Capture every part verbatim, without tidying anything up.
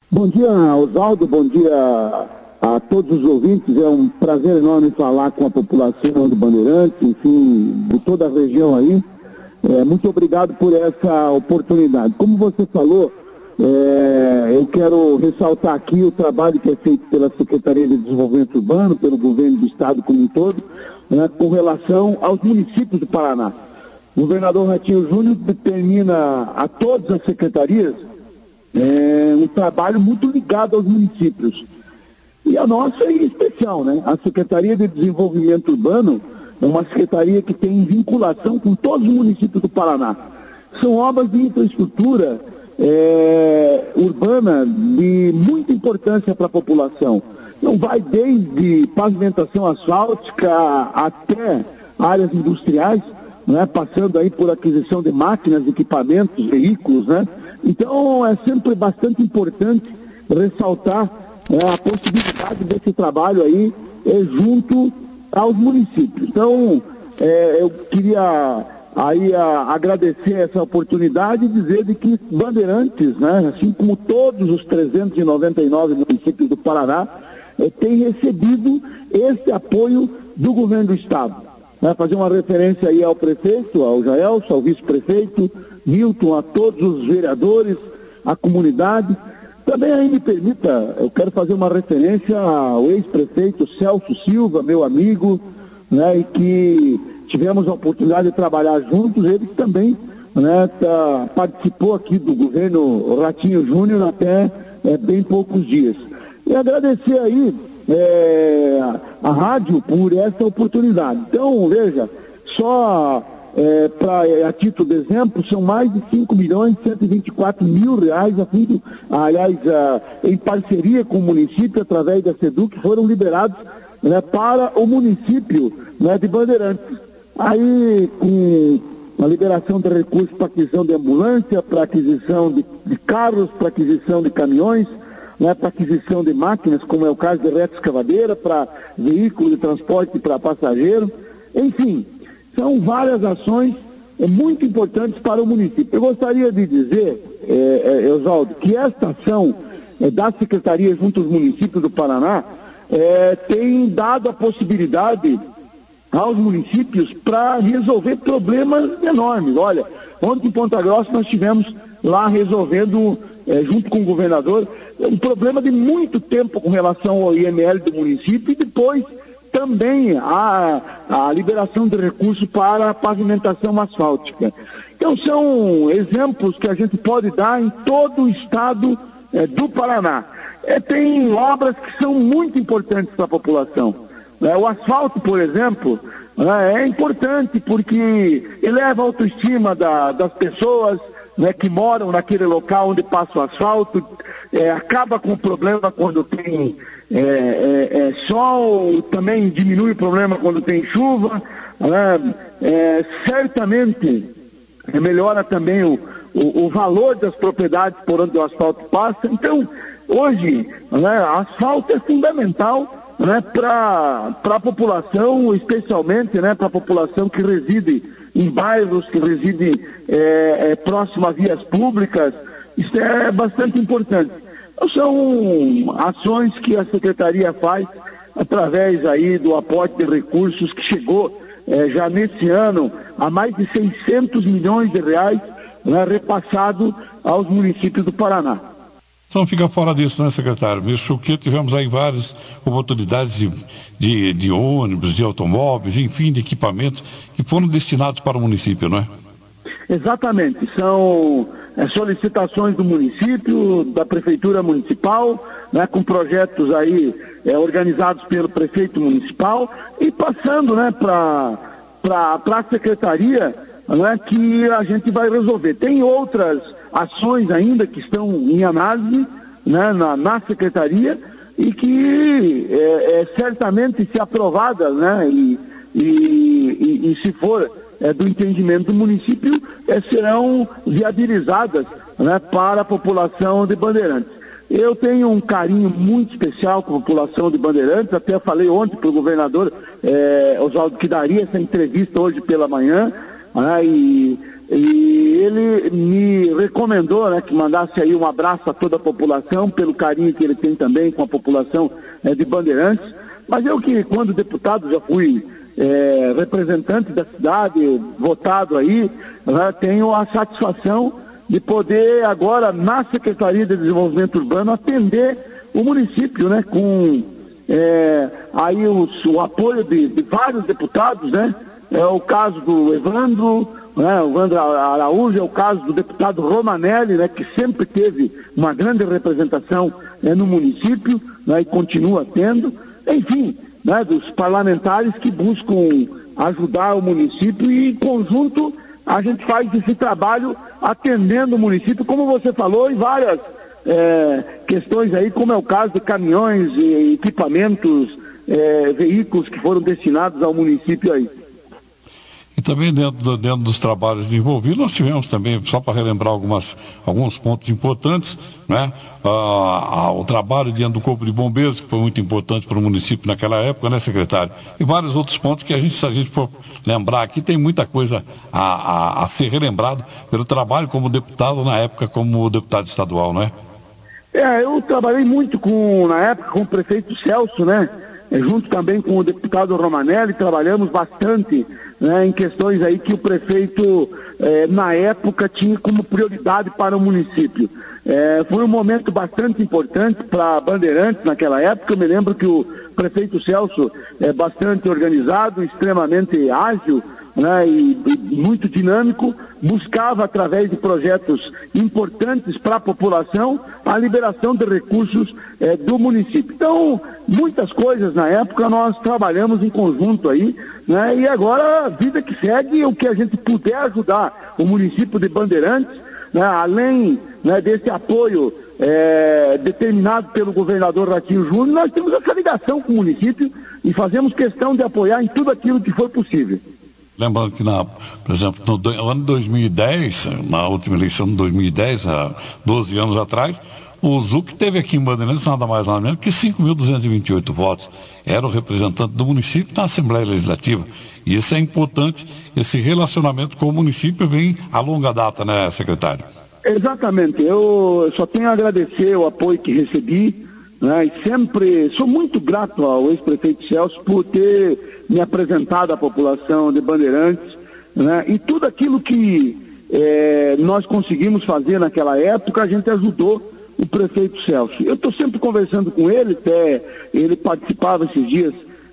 Bom dia, Oswaldo, bom dia a todos os ouvintes. É um prazer enorme falar com a população de Bandeirantes, enfim, de toda a região aí. É, muito obrigado por essa oportunidade. Como você falou, é, eu quero ressaltar aqui o trabalho que é feito pela Secretaria de Desenvolvimento Urbano, pelo governo do estado como um todo, né, com relação aos municípios do Paraná. O governador Ratinho Júnior determina a todas as secretarias é, um trabalho muito ligado aos municípios. E a nossa é especial, né? A Secretaria de Desenvolvimento Urbano é uma secretaria que tem vinculação com todos os municípios do Paraná. São obras de infraestrutura é, urbana de muita importância para a população. Não vai desde pavimentação asfáltica até áreas industriais, né, passando aí por aquisição de máquinas, equipamentos, veículos, né? Então é sempre bastante importante ressaltar é, a possibilidade desse trabalho aí é, junto aos municípios. Então é, eu queria aí a, agradecer essa oportunidade e dizer de que Bandeirantes, né, assim como todos os trezentos e noventa e nove municípios do Paraná, é, tem recebido esse apoio do governo do estado. Vai fazer uma referência aí ao prefeito, ao Jaelson, ao vice-prefeito, Milton, a todos os vereadores, à comunidade. Também aí me permita, eu quero fazer uma referência ao ex-prefeito Celso Silva, meu amigo, né, e que tivemos a oportunidade de trabalhar juntos, ele também, né, tá, participou aqui do governo Ratinho Júnior até é, bem poucos dias. E agradecer aí É, a rádio por essa oportunidade. Então, veja, só é, pra, a título de exemplo, são mais de cinco milhões e cento e vinte e quatro mil reais, a fim de, aliás, a, em parceria com o município, através da SEDUC, foram liberados, né, para o município, né, de Bandeirantes. Aí, com a liberação de recursos para aquisição de ambulância, para aquisição de, de carros, para aquisição de caminhões, né, para aquisição de máquinas, como é o caso de retroescavadeira, para veículo de transporte para passageiro. Enfim, são várias ações é, muito importantes para o município. Eu gostaria de dizer, é, é, Oswaldo, que esta ação é, da Secretaria junto aos municípios do Paraná é, tem dado a possibilidade aos municípios para resolver problemas enormes. Olha, ontem em Ponta Grossa nós tivemos lá resolvendo, é, junto com o governador, um problema de muito tempo com relação ao I M L do município e depois também a, a liberação de recursos para a pavimentação asfáltica. Então são exemplos que a gente pode dar em todo o estado é, do Paraná. É, tem obras que são muito importantes para a população. É, o asfalto, por exemplo, é, é importante porque eleva a autoestima da, das pessoas, né, que moram naquele local onde passa o asfalto, é, acaba com o problema quando tem é, é, é, sol, também diminui o problema quando tem chuva, né, é, certamente melhora também o, o, o valor das propriedades por onde o asfalto passa. Então, hoje, né, asfalto é fundamental, né, para a população, especialmente, né, para a população que reside em bairros, que residem é, é, próximo a vias públicas. Isso é bastante importante. Então, são ações que a Secretaria faz através aí do aporte de recursos que chegou é, já nesse ano a mais de seiscentos milhões de reais, né, repassado aos municípios do Paraná. Não fica fora disso, né, secretário? Visto que tivemos aí várias oportunidades de, de, de ônibus, de automóveis, enfim, de equipamentos que foram destinados para o município, não é? Exatamente. São é, solicitações do município, da Prefeitura Municipal, né, com projetos aí é, organizados pelo prefeito municipal e passando, né, para a Secretaria, né, que a gente vai resolver. Tem outras ações ainda que estão em análise, né, na, na Secretaria e que é, é, certamente, se aprovadas, né, e, e, e, e se for é, do entendimento do município, é, serão viabilizadas, né, para a população de Bandeirantes. Eu tenho um carinho muito especial com a população de Bandeirantes, até falei ontem para o governador é, Oswaldo que daria essa entrevista hoje pela manhã, né, e e ele me recomendou, né, que mandasse aí um abraço a toda a população, pelo carinho que ele tem também com a população é, de Bandeirantes. Mas eu que, quando deputado, já fui é, representante da cidade, votado aí, né, tenho a satisfação de poder agora, na Secretaria de Desenvolvimento Urbano, atender o município, né, com é, aí os, o apoio de, de vários deputados, né? É o caso do Evandro, né, o Evandro Araújo, é o caso do deputado Romanelli, né, que sempre teve uma grande representação, né, no município, né, e continua tendo, enfim, né, dos parlamentares que buscam ajudar o município, e em conjunto a gente faz esse trabalho atendendo o município, como você falou, em várias é, questões aí, como é o caso de caminhões, e equipamentos, é, veículos que foram destinados ao município aí. E também dentro, do, dentro dos trabalhos envolvidos, nós tivemos também, só para relembrar algumas, alguns pontos importantes, né? Ah, ah, o trabalho dentro do Corpo de Bombeiros, que foi muito importante para o município naquela época, né, secretário? E vários outros pontos que a gente, se a gente for lembrar aqui, tem muita coisa a, a, a ser relembrado pelo trabalho como deputado na época, como deputado estadual, não é? É, eu trabalhei muito com, na época, com o prefeito Celso, né? Junto também com o deputado Romanelli, trabalhamos bastante, né, em questões aí que o prefeito, eh, na época, tinha como prioridade para o município. Eh, foi um momento bastante importante para Bandeirantes naquela época. Eu me lembro que o prefeito Celso é bastante organizado, extremamente ágil, né, e, e muito dinâmico, buscava, através de projetos importantes para a população, a liberação de recursos eh, do município. Então, muitas coisas na época nós trabalhamos em conjunto aí, né, e agora a vida que segue, o que a gente puder ajudar o município de Bandeirantes, né, além, né, desse apoio eh, determinado pelo governador Ratinho Júnior, nós temos essa ligação com o município e fazemos questão de apoiar em tudo aquilo que for possível. Lembrando que, na, por exemplo, no do, ano de dois mil e dez, na última eleição de dois mil e dez, há doze anos atrás, o Zuc teve aqui em Bandeirantes nada mais nada menos que cinco mil duzentos e vinte e oito votos. Era o representante do município na Assembleia Legislativa. E isso é importante, esse relacionamento com o município vem a longa data, né, secretário? Exatamente. Eu só tenho a agradecer o apoio que recebi, né, e sempre sou muito grato ao ex-prefeito Celso por ter me apresentado à população de Bandeirantes, né, e tudo aquilo que eh, nós conseguimos fazer naquela época, a gente ajudou o prefeito Celso. Eu estou sempre conversando com ele, até ele participava esses dias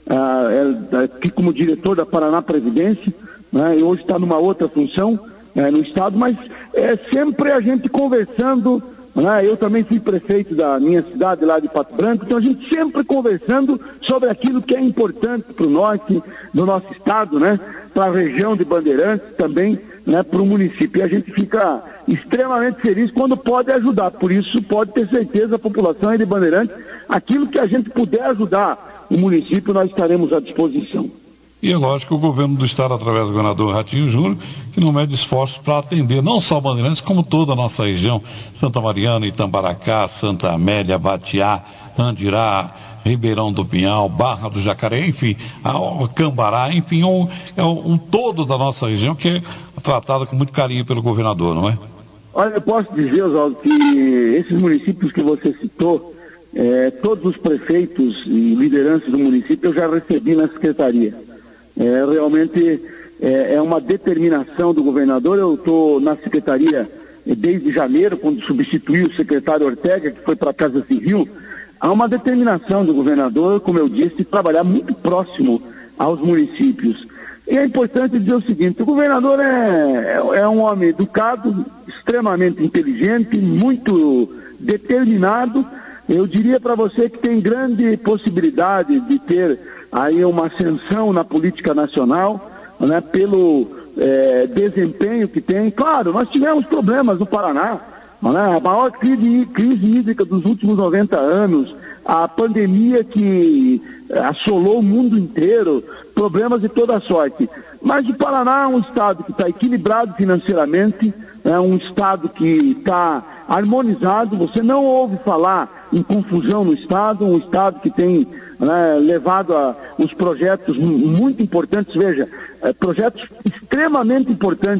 ah, aqui como diretor da Paraná Previdência, né, e hoje está numa outra função eh, no estado, mas é sempre a gente conversando. Eu também fui prefeito da minha cidade lá de Pato Branco, então a gente sempre conversando sobre aquilo que é importante para o norte do nosso estado, né? Para a região de Bandeirantes também, né? Para o município. E a gente fica extremamente feliz quando pode ajudar. Por isso, pode ter certeza, a população aí de Bandeirantes, aquilo que a gente puder ajudar o município, nós estaremos à disposição. E é lógico que o governo do estado, através do governador Ratinho Júnior, que não mede esforços para atender não só Bandeirantes, como toda a nossa região, Santa Mariana, Itambaracá, Santa Amélia, Batiá, Andirá, Ribeirão do Pinhal, Barra do Jacaré, enfim, a Cambará, enfim, é um, é um todo da nossa região que é tratada com muito carinho pelo governador, não é? Olha, eu posso dizer, Oswaldo, que esses municípios que você citou, é, todos os prefeitos e lideranças do município eu já recebi na secretaria. É, realmente é, é uma determinação do governador. Eu estou na secretaria desde janeiro, quando substituiu o secretário Ortega, que foi para a Casa Civil. Há uma determinação do governador, como eu disse, de trabalhar muito próximo aos municípios. E é importante dizer o seguinte: o governador é, é, é um homem educado, extremamente inteligente, muito determinado. Eu diria para você que tem grande possibilidade de ter aí uma ascensão na política nacional, né, pelo é, desempenho que tem. Claro, nós tivemos problemas no Paraná, né, a maior crise, crise hídrica dos últimos noventa anos, a pandemia que assolou o mundo inteiro, problemas de toda sorte. Mas o Paraná é um estado que está equilibrado financeiramente, é um estado que está harmonizado. Você não ouve falar em confusão no estado, um estado que tem, né, levado a os projetos muito importantes, veja, é, projetos extremamente importantes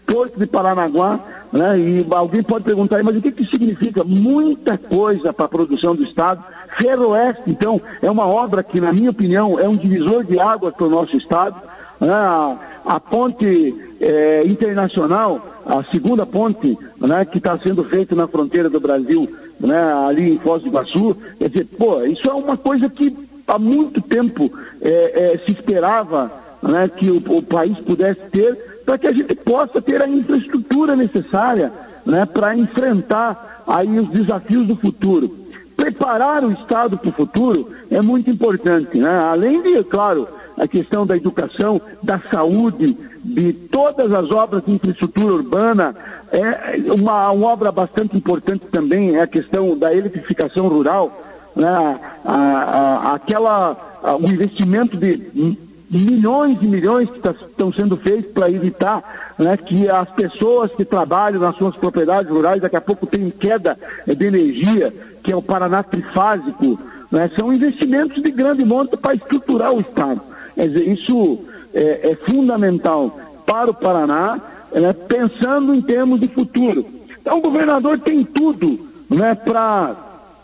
Porto de Paranaguá, né? E alguém pode perguntar, mas o que que significa? Muita coisa para a produção do Estado. Ferroeste, então, é uma obra que, na minha opinião, é um divisor de águas para o nosso Estado. Né? A, a ponte é, internacional, a segunda ponte, né, que está sendo feita na fronteira do Brasil, né, ali em Foz do Iguaçu, quer dizer, pô, isso é uma coisa que há muito tempo é, é, se esperava, né, que o, o país pudesse ter, para que a gente possa ter a infraestrutura necessária, né, para enfrentar aí os desafios do futuro. Preparar o Estado para o futuro é muito importante, né? Além de, claro, a questão da educação, da saúde, de todas as obras de infraestrutura urbana, é uma, uma obra bastante importante também é a questão da eletrificação rural, né? a, a, aquela, a, o investimento de milhões e milhões que tá, estão sendo feitos para evitar, né, que as pessoas que trabalham nas suas propriedades rurais daqui a pouco tenham queda de energia, que é o Paraná trifásico, né? São investimentos de grande monta para estruturar o Estado. Quer dizer, isso é, é fundamental para o Paraná, né, pensando em termos de futuro. Então o governador tem tudo, né, para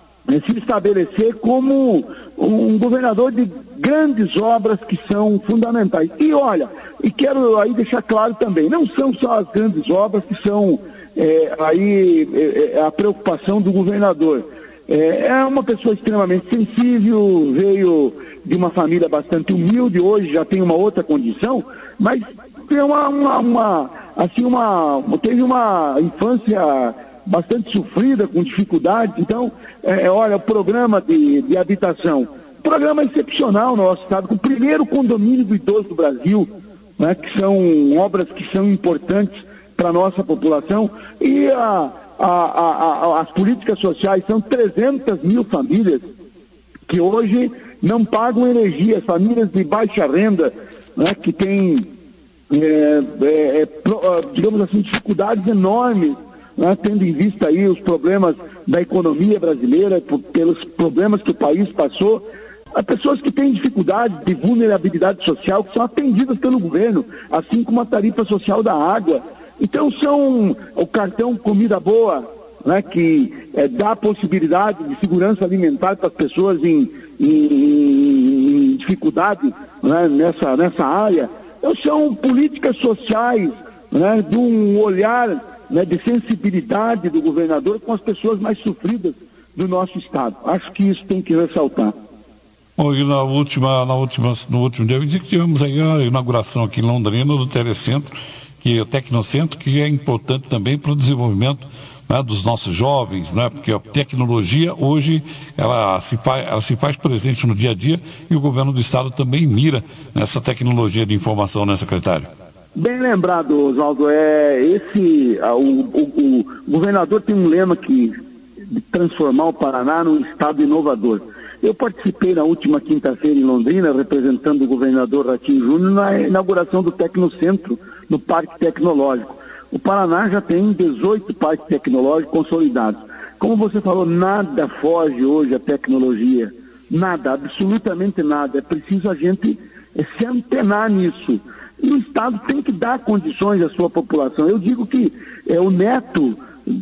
se estabelecer como um governador de grandes obras que são fundamentais. E olha, e quero aí deixar claro também, não são só as grandes obras que são é, aí é, a preocupação do governador. É, é uma pessoa extremamente sensível, veio de uma família bastante humilde, hoje já tem uma outra condição, mas tem uma, uma, uma assim uma, teve uma infância bastante sofrida, com dificuldades. Então, é, olha, o programa de, de habitação, programa excepcional no nosso estado, com o primeiro condomínio do idoso do Brasil, né, que são obras que são importantes para a nossa população, e a, a, a, a, as políticas sociais, são trezentas mil famílias que hoje não pagam energia, famílias de baixa renda, né, que têm, é, é, pro, digamos assim, dificuldades enormes, né, tendo em vista aí os problemas da economia brasileira, por, pelos problemas que o país passou. Há pessoas que têm dificuldade de vulnerabilidade social, que são atendidas pelo governo, assim como a tarifa social da água. Então são o cartão Comida Boa, né, que é, dá a possibilidade de segurança alimentar para as pessoas em, em, em dificuldade, né, nessa, nessa área. Então são políticas sociais, né, de um olhar, né, de sensibilidade do governador com as pessoas mais sofridas do nosso estado. Acho que isso tem que ressaltar. Bom, e na última, na última, no último dia, eu disse que tivemos aí a inauguração aqui em Londrina do Telecentro, que é o Tecnocentro, que é importante também para o desenvolvimento, né, dos nossos jovens, né, porque a tecnologia hoje ela se, faz, ela se faz presente no dia a dia e o governo do estado também mira nessa tecnologia de informação, né, secretário? Bem lembrado, Oswaldo, é esse, o, o, o governador tem um lema que de transformar o Paraná num estado inovador. Eu participei na última quinta-feira em Londrina, representando o governador Ratinho Júnior, na inauguração do Tecnocentro, no Parque Tecnológico. O Paraná já tem dezoito parques tecnológicos consolidados. Como você falou, nada foge hoje à tecnologia. Nada, absolutamente nada. É preciso a gente se antenar nisso. E o Estado tem que dar condições à sua população. Eu digo que é o neto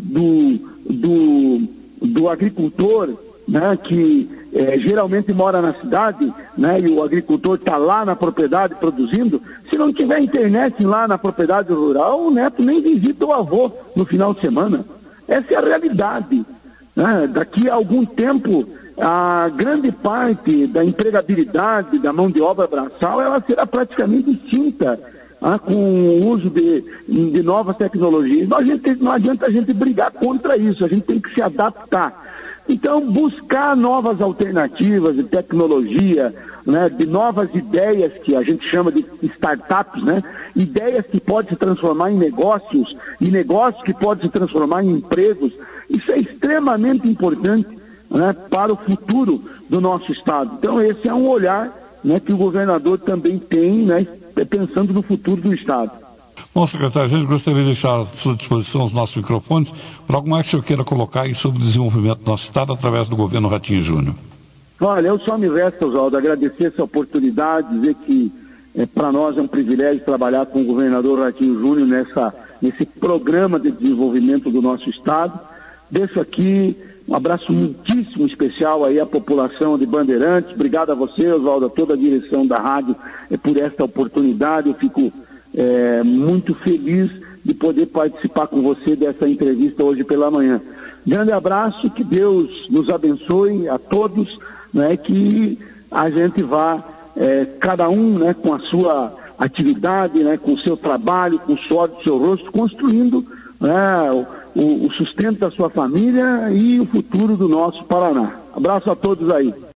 do, do, do agricultor, né, que é, geralmente mora na cidade, né, e o agricultor está lá na propriedade produzindo. Se não tiver internet lá na propriedade rural, o neto nem visita o avô no final de semana. Essa é a realidade. Né? Daqui a algum tempo, a grande parte da empregabilidade da mão de obra braçal, ela será praticamente extinta, ah, com o uso de, de novas tecnologias. Não, a gente, não adianta a gente brigar contra isso, a gente tem que se adaptar. Então, buscar novas alternativas de tecnologia, né, de novas ideias que a gente chama de startups, né, ideias que podem se transformar em negócios, e negócios que podem se transformar em empregos. Isso é extremamente importante, né, para o futuro do nosso estado. Então esse é um olhar, né, que o governador também tem, né, pensando no futuro do estado. Bom, secretário, a gente gostaria de deixar à sua disposição os nossos microfones para algo mais que o senhor queira colocar aí sobre o desenvolvimento do nosso estado através do governo Ratinho Júnior. Olha, eu só me resta, Oswaldo, agradecer essa oportunidade, dizer que é, para nós é um privilégio trabalhar com o governador Ratinho Júnior nessa nesse programa de desenvolvimento do nosso estado. Deixo aqui um abraço muitíssimo especial aí à população de Bandeirantes. Obrigado a você, Oswaldo, a toda a direção da rádio, é, por esta oportunidade. Eu fico é, muito feliz de poder participar com você dessa entrevista hoje pela manhã. Grande abraço, que Deus nos abençoe a todos, né, que a gente vá, é, cada um, né, com a sua atividade, né, com o seu trabalho, com o suor do seu rosto, construindo, né, o, o sustento da sua família e o futuro do nosso Paraná. Abraço a todos aí.